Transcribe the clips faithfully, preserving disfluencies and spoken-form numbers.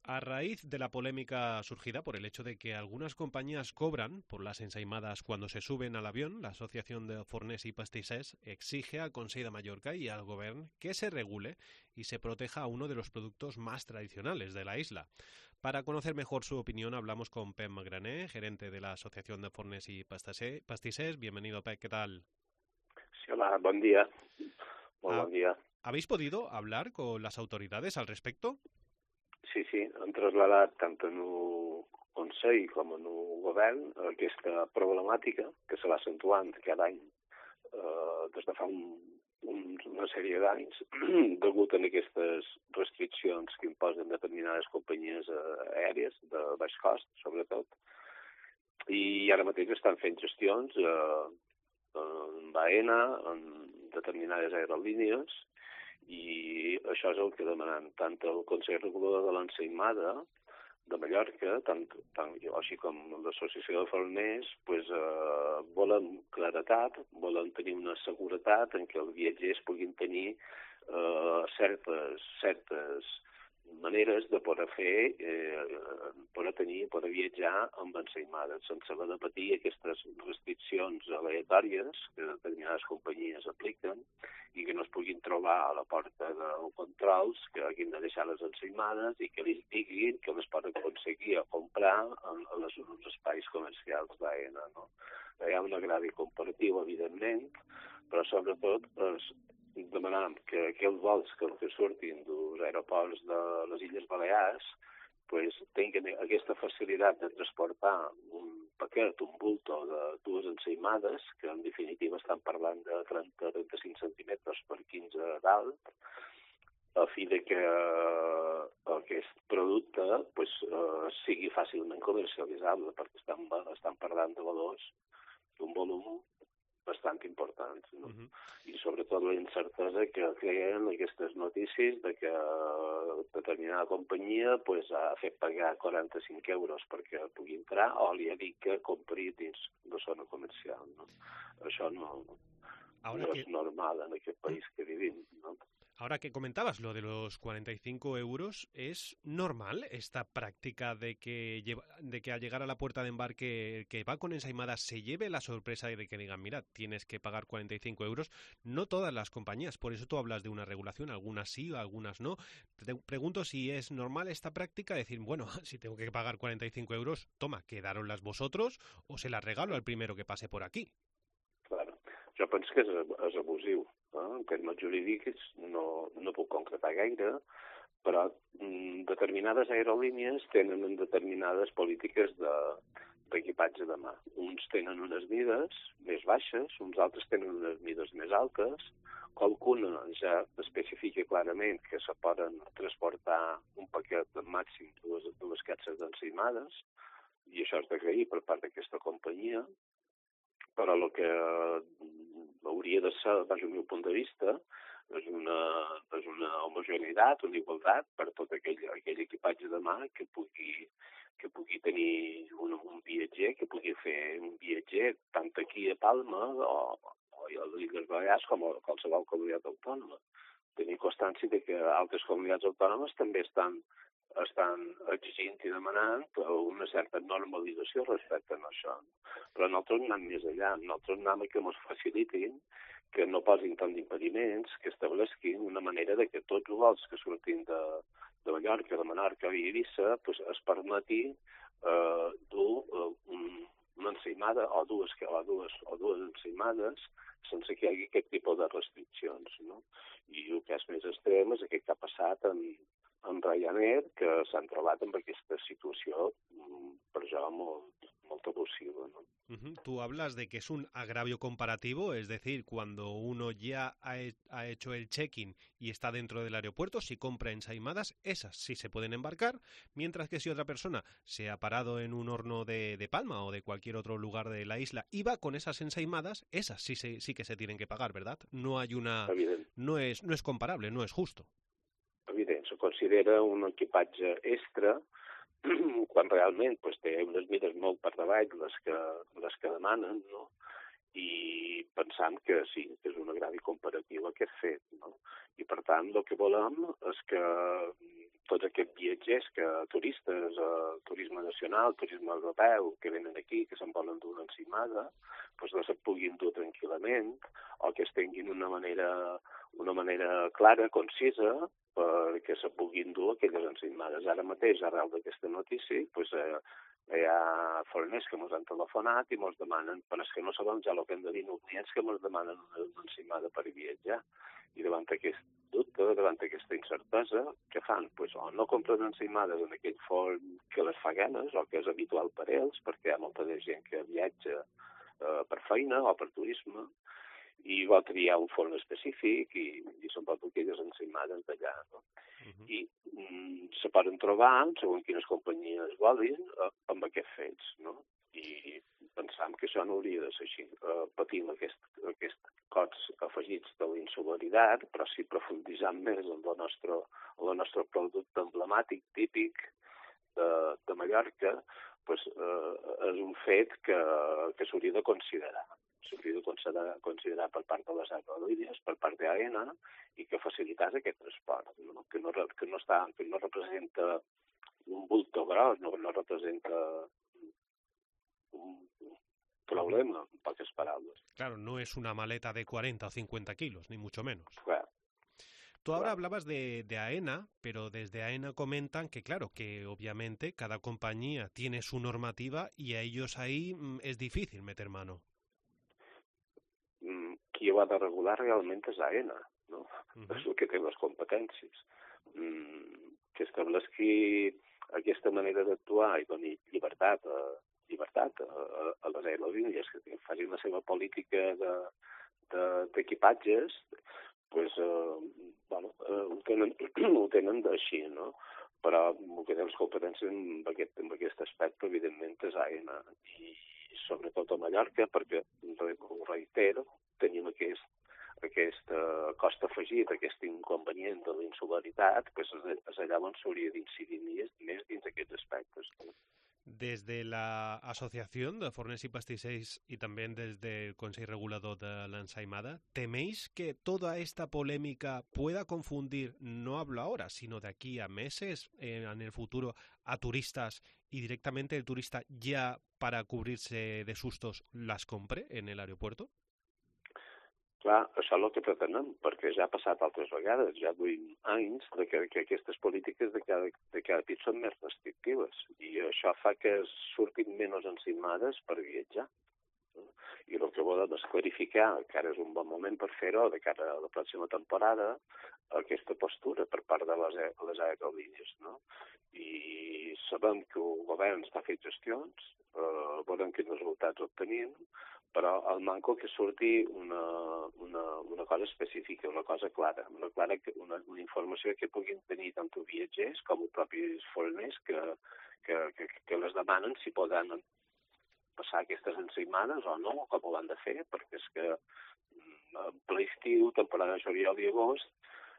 A raíz de la polémica surgida por el hecho de que algunas compañías cobran por las ensaimadas cuando se suben al avión, la Asociación de Forners y Pastissers exige al Consell de Mallorca y al Govern que se regule y se proteja a uno de los productos más tradicionales de la isla. Para conocer mejor su opinión hablamos con Pep Magraner, gerente de la Asociación de Forners y Pastissers. Bienvenido, Pep, ¿qué tal? Sí, hola, bon dia. Molt ¿Ha, bon dia. ¿Habéis podido hablar con las autoridades al respecto? Sí, sí, hem traslladat tant en el Consell com en el Govern aquesta problemàtica que se va accentuant cada any eh, des de fa un, un, una sèrie d'anys degut a aquestes restriccions que imposen determinades companyies aèries de baix cost, sobretot. I ara mateix estan fent gestions eh, en Baena, en determinades aerolínies, i això és el que demanen tant el Consell Regulador de l'Ensaïmada de Mallorca, tant, tant jo, així com l'Associació de Forners, pues, eh, volen claretat, volen tenir una seguretat en què els viatgers puguin tenir eh, certes, certes maneres de poder fer, eh, poder tenir, poder viatjar amb ensaïmades, sense haver de patir aquestes restriccions aleatòries que determinades companyies apliquen i que no es puguin trobar a la porta dels controls que hagin de deixar les ensaïmades i que els diguin que les poden aconseguir a comprar en, en els, els espais comercials d'Aena. No? Hi ha un agradi comparatiu, evidentment, però sobretot es demanam que aquells vols que, que surtin dels aeroports de les Illes Balears pues, tinguin aquesta facilitat de transportar un paquet, un bulto de dues ensaïmades, que en definitiva estan parlant de trenta a trenta-cinc centímetres per quinze d'alt, a fi de que eh, aquest producte pues, eh, sigui fàcilment comercialitzable, perquè estan, estan parlant de valors d'un volum bastant importants, no? Uh-huh. I sobretot la incertesa que creen aquestes notícies de que determinada companyia pues, ha fet pagar quaranta-cinc euros perquè pugui entrar o li ha dit que compri dins de zona comercial. No? Això no, no que... és normal en aquest país que vivim, no? Ahora que comentabas lo de los cuarenta y cinco euros, ¿es normal esta práctica de que, lleva, de que al llegar a la puerta de embarque el que va con ensaimadas se lleve la sorpresa de que digan, mira, tienes que pagar cuarenta y cinco euros? No todas las compañías, por eso tú hablas de una regulación, algunas sí, algunas no. Te pregunto si es normal esta práctica, decir, bueno, si tengo que pagar cuarenta y cinco euros, toma, quedároslas vosotros o se las regalo al primero que pase por aquí. Claro, jo penso que és, és abusiu. En termes jurídics no, no puc concretar gaire, però mm, determinades aerolínies tenen determinades polítiques de, d'equipatge de mà. Uns tenen unes mides més baixes, uns altres tenen unes mides més altes, qualcuna ja especifica clarament que se poden transportar un paquet de màxim dues, dues capses d'ensaïmades, i això és d'agrair per part d'aquesta companyia, però el que hauria de ser, des del meu punt de vista, és una, és una homogeneïtat, una igualtat per tot aquell, aquell equipatge de mà que pugui, que pugui tenir un, un viatger, que pugui fer un viatger tant aquí a Palma o, o a les Illes Balears com a qualsevol comunitat autònoma. Tenir constància de que altres comunitats autònomes també estan estan exigint i demanant una certa normalització respecte a això. Però nosaltres anem més allà. Nosaltres anem que ens facilitin, que no posin tant d'impediments, que estableixin una manera de que tots els vols que surtin de, de Mallorca, de Menorca i Eivissa pues, es permeti eh, dur eh, un, una ensaïmada o dues, o dues, o dues ensaïmades sense que hi hagi aquest tipus de restriccions. No? I el que és més extrem és el que ha passat en en Ryanair, que s'han trobat amb aquesta situació, per jo, molt, molt abusiva, ¿no? Uh-huh. Tú hablas de que es un agravio comparativo, es decir, cuando uno ya ha, he, ha hecho el check-in y está dentro del aeropuerto, si compra ensaimadas, esas sí se pueden embarcar, mientras que si otra persona se ha parado en un horno de, de Palma o de cualquier otro lugar de la isla y va con esas ensaimadas, esas sí, se, sí que se tienen que pagar, ¿verdad? No hay una... Evident. No es, no es comparable, no es justo. Evident, se considera un equipatge extra quan realment pues, té unes mides molt per davall les que, les que demanen, no? i pensam que sí, que és un agradi comparatiu aquest fet, no? I per tant el que volem és que tots aquests viatgers, que turistes, eh, turisme nacional, turisme europeu, que venen aquí, que se'n volen dur una encimada, doncs no se puguin dur tranquil·lament, o que es tinguin una manera, una manera clara, concisa, perquè se puguin dur aquelles encimades. Ara mateix, arrel d'aquesta notícia, doncs, eh, hi ha forners que ens han telefonat i ens demanen, però és que no sabem ja el que hem de dir, no, clients que ens demanen una encimada per viatjar. I davant aquest dubte, davant aquesta incertesa, què fan? Pues, o no compren encimades en aquell forn que les fa ganes, o que és habitual per ells, perquè hi ha molta de gent que viatja eh, per feina o per turisme, i vol triar un forn específic i, i se'n pot aquelles encimades d'allà. No? Uh-huh. I mm, se poden trobar, segons quines companyies volin, eh, amb aquests fets. No? I pensam que això no hauria de ser així. Eh, patim aquest, aquest cots afegits de la insularitat, però si profunditzam més en el nostre, en el nostre producte emblemàtic, típic de, de Mallorca, pues, eh, és un fet que, que s'hauria de considerar. S'hauria de considerar, considerar per part de les aerolínies, per part d'AENA, i que facilités aquest transport, no? Que, no, que, no està, que no representa un bulto gros, no, no representa un problema, en poques palabras. Claro, no es una maleta de cuarenta o cincuenta kilos, ni mucho menos. Claro. Tú ahora hablabas de, de AENA, pero desde AENA comentan que, claro, que obviamente cada compañía tiene su normativa y a ellos ahí mm, es difícil meter mano. Mm, qui ho ha de regular realment és AENA, no? Uh-huh. És el que té les competències. Mm, que estableixi aquesta manera d'actuar i doni llibertat a, llibertat a, a les aerolínies, que facin la seva política de, de, d'equipatges, pues, eh, bueno, eh, ho tenen, ho tenen d'així, no? Però el que té les competències en aquest, en aquest aspecte, evidentment, és AENA. I sobretot a Mallorca, perquè, ho reitero, tenim aquest, aquest uh, cost afegit, aquest inconvenient de la insularitat, pues és allà on s'hauria d'incidir més, més dins aquests aspectes. Desde la Asociación de Forners y Pastisseries y también desde el Consejo Regulador de la Ensaimada, ¿teméis que toda esta polémica pueda confundir, no hablo ahora, sino de aquí a meses, eh, en el futuro, a turistas y directamente el turista ya para cubrirse de sustos las compre en el aeropuerto? Clar, això és el que pretenem, perquè ja ha passat altres vegades, ja duim anys de que, que aquestes polítiques de cada, de cada pit són més restrictives i això fa que surtin menys encimades per viatjar. No? I el que volem és clarificar, que ara és un bon moment per fer-ho, de cara a la pròxima temporada, aquesta postura per part de les, les aerolínies. No? I sabem que el govern està fent gestions, eh, veurem quins resultats obtenim, però el manco que surti una, una, una cosa específica, una cosa clara, una, clara una, una informació que puguin tenir tant els viatgers com els propis forners que, que, que, que les demanen si poden passar aquestes encimades o no, com ho han de fer, perquè és que en ple estiu, temporada de juliol i agost,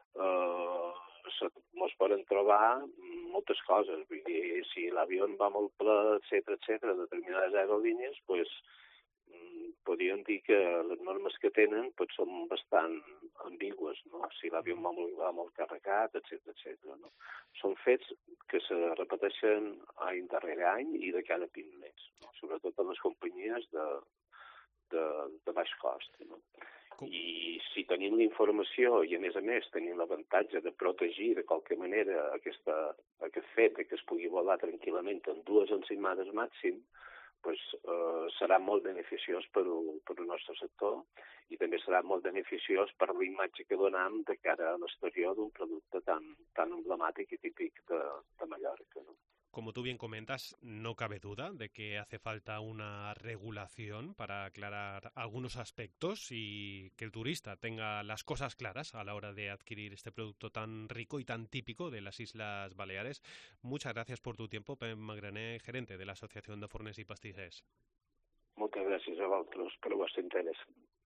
eh, ens poden trobar moltes coses. Vull dir, si l'avió va molt ple, etcètera, etcètera, determinades aerolínies, doncs podríem dir que les normes que tenen pues, són bastant ambigües, no? Si l'avió va molt, va molt carregat, etcètera, etcètera. No? Són fets que se repeteixen any darrere any i de cada vint més, no? Sobretot en les companyies de, de, de baix cost. No? I si tenim la informació i, a més a més, tenim l'avantatge de protegir de qualque manera aquesta, aquest fet de que es pugui volar tranquil·lament en dues encimades màxim, pues, eh, serà molt beneficiós per, per al nostre sector i també serà molt beneficiós per la imatge que donem de cara a l'exterior d'un producte tan, tan emblemàtic i típic de, de Mallorca. ¿No? Como tú bien comentas, no cabe duda de que hace falta una regulación para aclarar algunos aspectos y que el turista tenga las cosas claras a la hora de adquirir este producto tan rico y tan típico de las Islas Baleares. Muchas gracias por tu tiempo, Pep Magraner, gerente de la Asociación de Forners y Pastissers. Moltes gràcies a vosaltres per el vostre interès.